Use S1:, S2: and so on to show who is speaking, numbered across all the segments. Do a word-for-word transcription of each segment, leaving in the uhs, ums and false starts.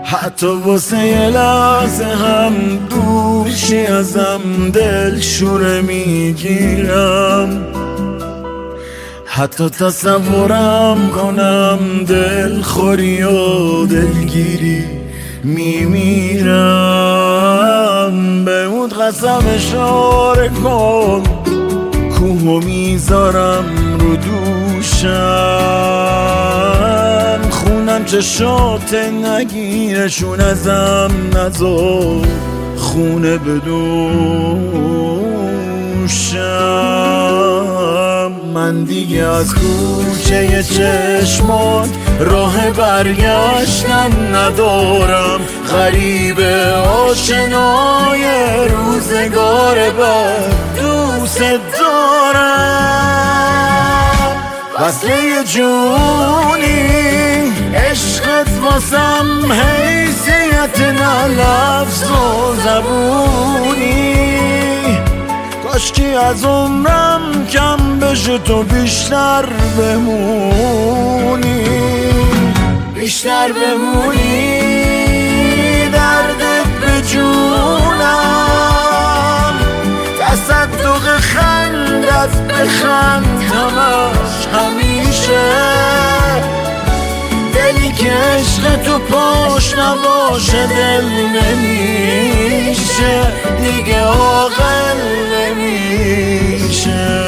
S1: حتی واسه یه لحظه هم دوشی ازم دل شوره میگیرم، حتی تصورم کنم دل خوری و دلگیری میمیرم. به اون قسم اشاره کن کوهو میذارم رو دوشم، خونم چشات نگیرشون ازم نذار خونه بدوشم. من دیگه از کوچه چشمات راه برگشتن ندارم، غریب آشنای روزگار بد دوست دارم. وصله جونی عشقت واسم حیثیت نه لفظ و زبونی، کاشکی از عمرم کم بشه تو بیشتر بمونی، بیشتر بمونی. دردت به جونم، تصدق خندت بخند همش همیشه، دلی که عشق تو پاش نباشه دل نمیشه، دیگه عاقل نمیشه.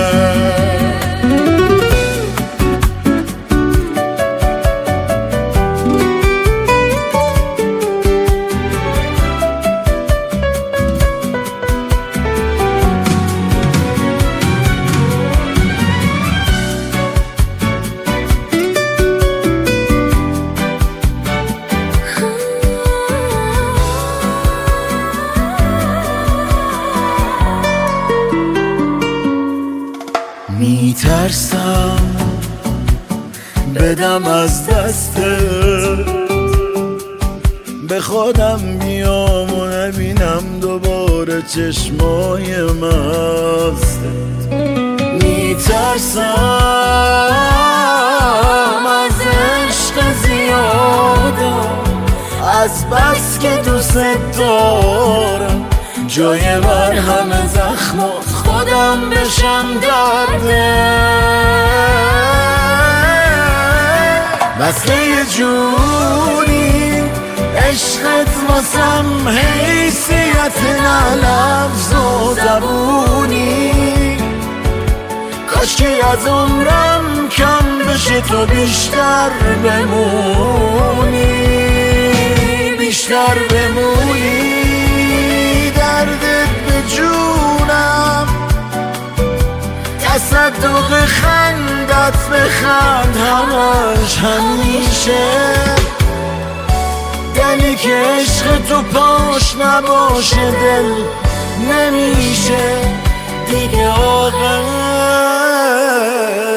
S1: میترسم بدم از دستت، به خودم بیام و نبینم دوباره چشمای مستت. میترسم از عشق زیادم، از بس که دوست دارم جای مرهم زخمات خودم بشم درده. وصله جونی عشقت واسم حیثیت نه لفظ و زبونی، کاشکی از عمرم کم بشه تو بیشتر بمونی، بیشتر بمونی. دردت به جونم، تصدق خندت بخند همش همیشه، دلی که عشق تو پاش نباشه دل نمیشه، دیگه عاقل